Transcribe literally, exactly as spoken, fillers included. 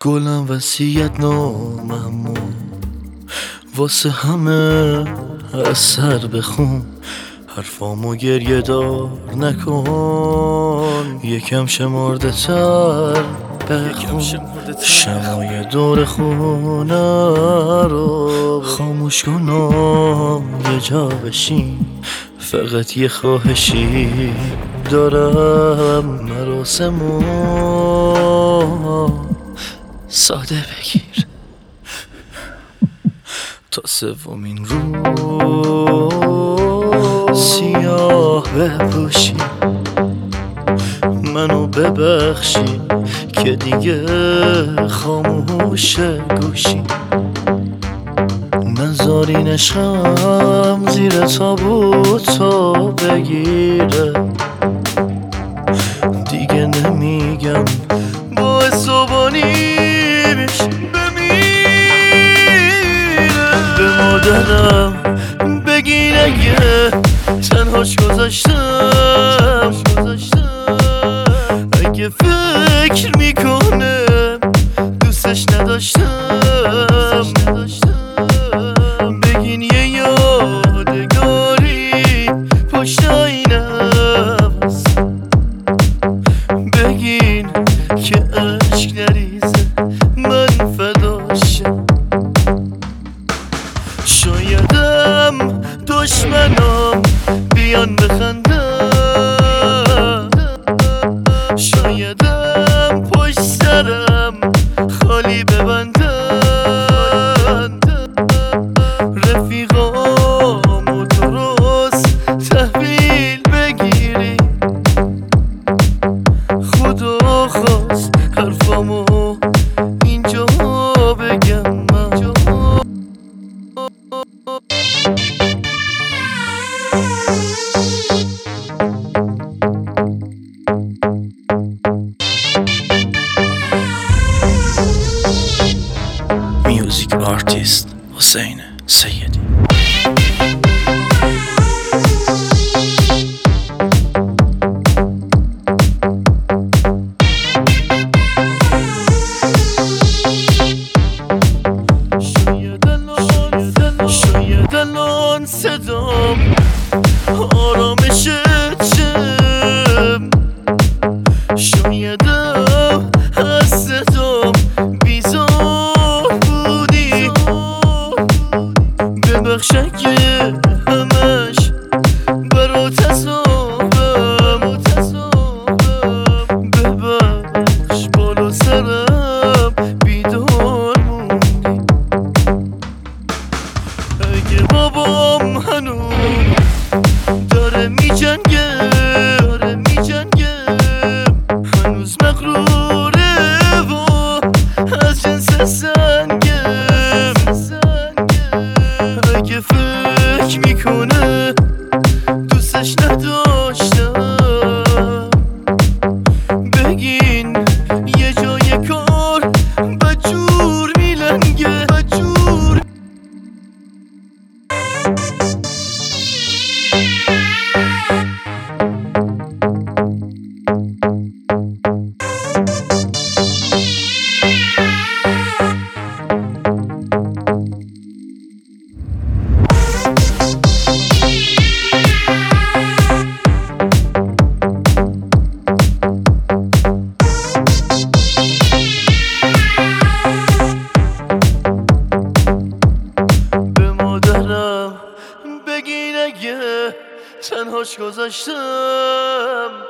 گلم وصیت ناممو واسه همه از سر بخون، حرفامو گریه دار نکن، یکم شمرده تر بخون، شمای دور خونه رو خاموش کن و یه جا بشین. فقط یه خواهشی دارم، مراسمو ساده بگیر تا سومین روز سیاه بپوشی، منو ببخشی که دیگه خاموش گوشی، نذارین عشقم زیر تابوتو بگیره. دیگه نمیگم با صبحانیش بمیره. به مادرم بگین اگه تنهاش گذاشتم، اگه فکر میکنه دوستش نداشتم، بگین یه یادگاری پشت آینه‌ست، بگین که عشق نریزه من فداشم. شایدم دشمنام بیان بخندم، شایدم پشت سرم خالی ببندن، رفیقامو درست تحویل بگیری. خدا خواست حرفامو اینجا بگم من. میوزیک آرتیست حسین سیدی. شاید الان صدام آرامش چم، شایدم از صدام بیزار بودی. ببخش اگه همش برات عذابم، ببخش بالا سرم بیدار موندی. اگه بابام هنوز داره میجنگه، داره میجنگه، هنوز مغروره و از جنس سنگه، اگه فکر میکنه دوستش نداشتم، بگین یه جای کار بدجور میلنگه، بدجور. بگین اگه تنهاش گذاشتم،